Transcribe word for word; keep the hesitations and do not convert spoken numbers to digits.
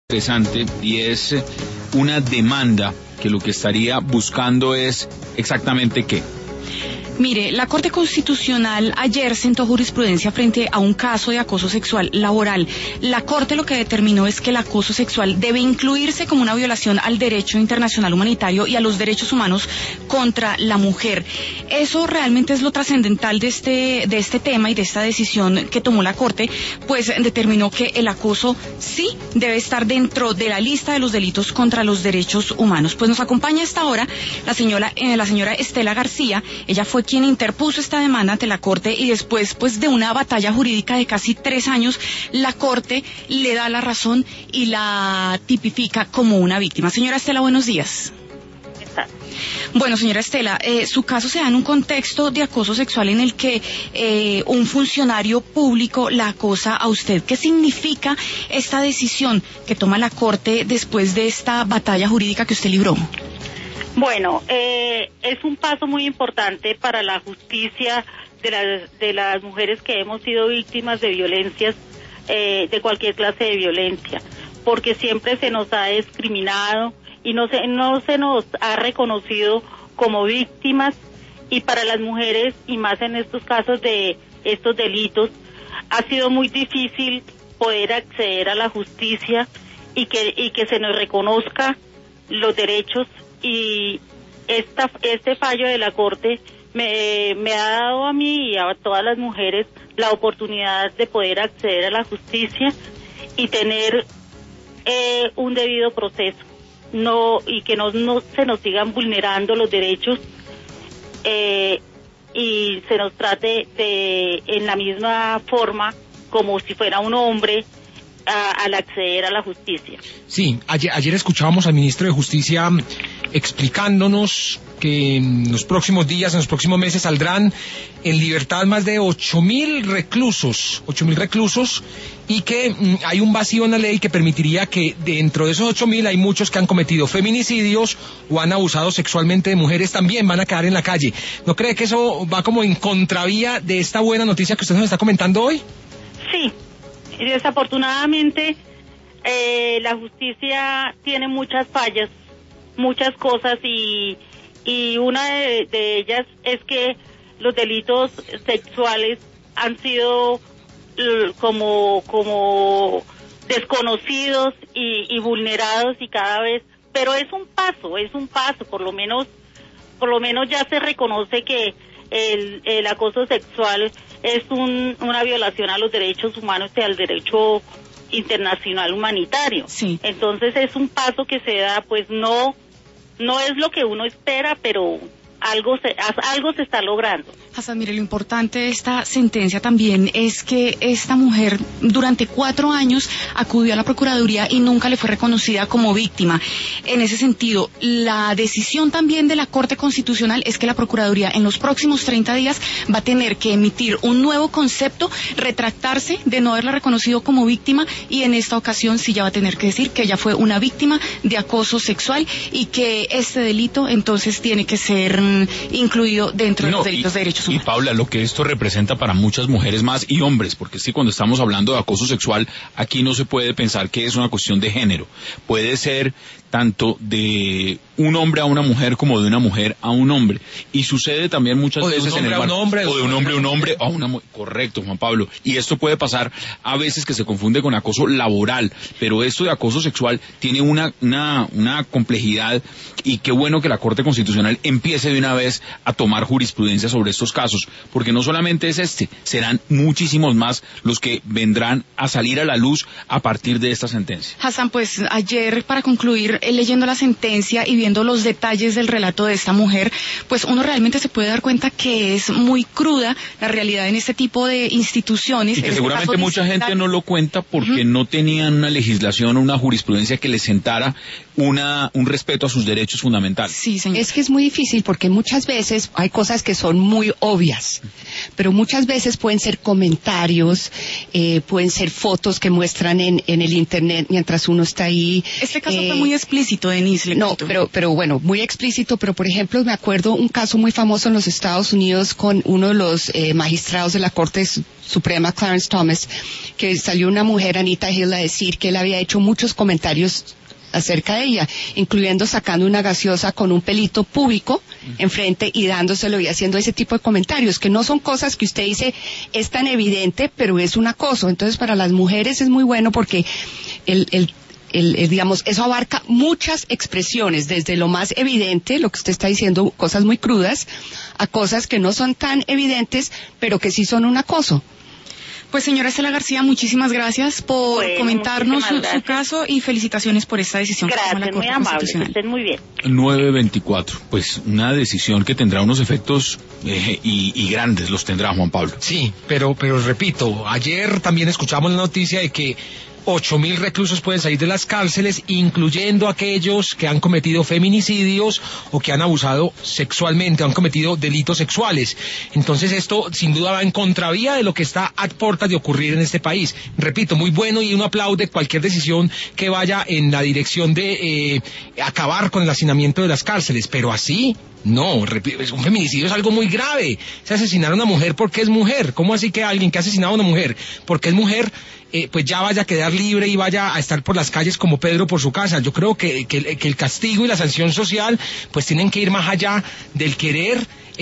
Interesante, y es una demanda que lo que estaría buscando es exactamente qué. Mire, la Corte Constitucional ayer sentó jurisprudencia frente a un caso de acoso sexual laboral. La Corte lo que determinó es que el acoso sexual debe incluirse como una violación al derecho internacional humanitario y a los derechos humanos contra la mujer. Eso realmente es lo trascendental de este, de este tema y de esta decisión que tomó la Corte, pues determinó que el acoso sí debe estar dentro de la lista de los delitos contra los derechos humanos. Pues nos acompaña a esta hora la señora, eh, la señora Estela García. Ella fue quien interpuso esta demanda ante la Corte y después pues de una batalla jurídica de casi tres años, la Corte le da la razón y la tipifica como una víctima. Señora Estela, buenos días. Bueno, señora Estela, eh, su caso se da en un contexto de acoso sexual en el que eh, un funcionario público la acosa a usted. ¿Qué significa esta decisión que toma la Corte después de esta batalla jurídica que usted libró? Bueno, eh, es un paso muy importante para la justicia de las, de las mujeres que hemos sido víctimas de violencias, eh, de cualquier clase de violencia, porque siempre se nos ha discriminado y no se, no se nos ha reconocido como víctimas, y para las mujeres, y más en estos casos de estos delitos, ha sido muy difícil poder acceder a la justicia y que, y que se nos reconozca los derechos. Y esta, este fallo de la Corte me, me ha dado a mí y a todas las mujeres la oportunidad de poder acceder a la justicia y tener eh, un debido proceso, no y que no, no se nos sigan vulnerando los derechos eh, y se nos trate de en la misma forma como si fuera un hombre a, al acceder a la justicia. Sí, ayer, ayer escuchábamos al ministro de Justicia explicándonos que en los próximos días, en los próximos meses saldrán en libertad más de ocho mil reclusos, ocho mil reclusos, y que mm, hay un vacío en la ley que permitiría que dentro de esos ocho mil hay muchos que han cometido feminicidios o han abusado sexualmente de mujeres, también van a quedar en la calle. ¿No cree que eso va como en contravía de esta buena noticia que usted nos está comentando hoy? Sí, desafortunadamente eh, la justicia tiene muchas fallas, muchas cosas, y y una de, de ellas es que los delitos sexuales han sido l, como como desconocidos y, y vulnerados y cada vez, pero es un paso, es un paso, por lo menos por lo menos ya se reconoce que el, el acoso sexual es un, una violación a los derechos humanos y al derecho internacional humanitario. Sí. Entonces es un paso que se da, pues no No es lo que uno espera, pero algo se, algo se está logrando. Hassan, mire, lo importante de esta sentencia también es que esta mujer durante cuatro años acudió a la Procuraduría y nunca le fue reconocida como víctima. En ese sentido, la decisión también de la Corte Constitucional es que la Procuraduría en los próximos treinta días va a tener que emitir un nuevo concepto, retractarse de no haberla reconocido como víctima, y en esta ocasión sí ya va a tener que decir que ella fue una víctima de acoso sexual y que este delito entonces tiene que ser mm, incluido dentro no, de los delitos y, de derechos humanos. Y Paula, lo que esto representa para muchas mujeres más y hombres, porque es que cuando estamos hablando de acoso sexual, aquí no se puede pensar que es una cuestión de género. Puede ser tanto de un hombre a una mujer como de una mujer a un hombre, y sucede también muchas o de veces un en el hombre a un hombre, o de un hombre a un hombre a una mujer. Correcto, Juan Pablo, y esto puede pasar a veces que se confunde con acoso laboral, pero esto de acoso sexual tiene una una una complejidad, y qué bueno que la Corte Constitucional empiece de una vez a tomar jurisprudencia sobre estos casos, porque no solamente es este, serán muchísimos más los que vendrán a salir a la luz a partir de esta sentencia. Hassan, pues ayer, para concluir, eh, leyendo la sentencia y viendo los detalles del relato de esta mujer, pues uno realmente se puede dar cuenta que es muy cruda la realidad en este tipo de instituciones. Y que en seguramente este mucha gente no lo cuenta porque uh-huh. no tenían una legislación o una jurisprudencia que les sentara una un respeto a sus derechos fundamentales. Sí, señor. Es que es muy difícil porque porque muchas veces hay cosas que son muy obvias, pero muchas veces pueden ser comentarios, eh, pueden ser fotos que muestran en, en el internet mientras uno está ahí. Este caso eh, fue muy explícito, Denise. Le no, cuento. pero, pero bueno, muy explícito, pero por ejemplo me acuerdo un caso muy famoso en los Estados Unidos con uno de los eh, magistrados de la Corte Suprema, Clarence Thomas, que salió una mujer, Anita Hill, a decir que él había hecho muchos comentarios acerca de ella, incluyendo sacando una gaseosa con un pelito púbico enfrente y dándoselo y haciendo ese tipo de comentarios, que no son cosas que usted dice es tan evidente, pero es un acoso. Entonces para las mujeres es muy bueno porque el, el El, el, digamos, eso abarca muchas expresiones, desde lo más evidente, lo que usted está diciendo, cosas muy crudas, a cosas que no son tan evidentes, pero que sí son un acoso. Pues señora Estela García, muchísimas gracias por Bueno, comentarnos su, muchísimas su caso y felicitaciones por esta decisión que toma la Gracias, muy Corte amable, que Constitucional. estén muy bien. nueve veinticuatro. Pues una decisión que tendrá unos efectos eh, y, y grandes los tendrá, Juan Pablo. Sí, pero, pero repito, ayer también escuchamos la noticia de que ocho mil reclusos pueden salir de las cárceles, incluyendo aquellos que han cometido feminicidios o que han abusado sexualmente, han cometido delitos sexuales. Entonces esto sin duda va en contravía de lo que está a puertas de ocurrir en este país. Repito, muy bueno y uno aplaude cualquier decisión que vaya en la dirección de eh, acabar con el hacinamiento de las cárceles, pero así... No, un feminicidio es algo muy grave. Se asesinar a una mujer porque es mujer. ¿Cómo así que alguien que ha asesinado a una mujer porque es mujer, eh, pues ya vaya a quedar libre y vaya a estar por las calles como Pedro por su casa? Yo creo que, que, que el castigo y la sanción social pues tienen que ir más allá del querer